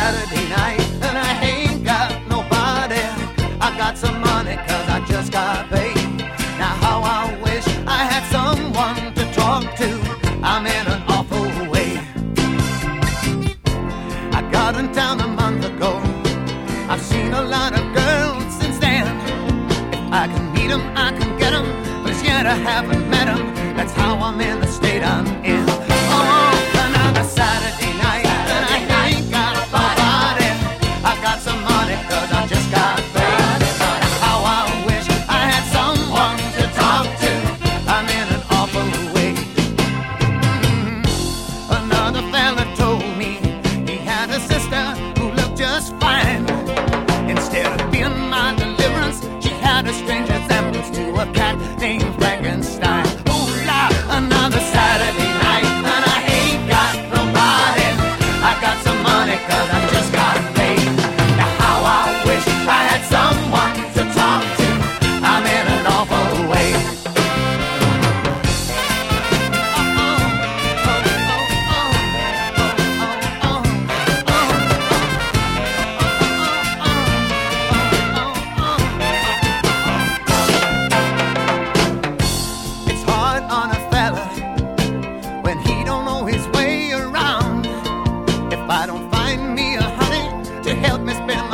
Saturday night and I ain't got nobody. I got some money 'cause I just got paid. Now how I wish I had someone to talk to. I'm in an awful way. I got in town a month ago. I've seen a lot of girls since then. If I can meet 'em, I can get 'em, but as yet I haven't met 'em. That's how I'm in the state I'm in. Oh, another Saturday night and I ain't got nobody. I got some money 'cause I just got paid. How I wish I had someone to talk to. I'm in an awful way. Another fella told me he had a sister who looked just fine. Instead of being my deliverance, she had a strange resemblance to a cat named Frankenstein. Oh, la, another Saturday night and I ain't got nobody. I got some money 'cause I just got paid. Now how I wish I had someone to talk to. I'm in an awful way. It's hard on a fella when he don't know his way around. If I don't find me a honey to help me spend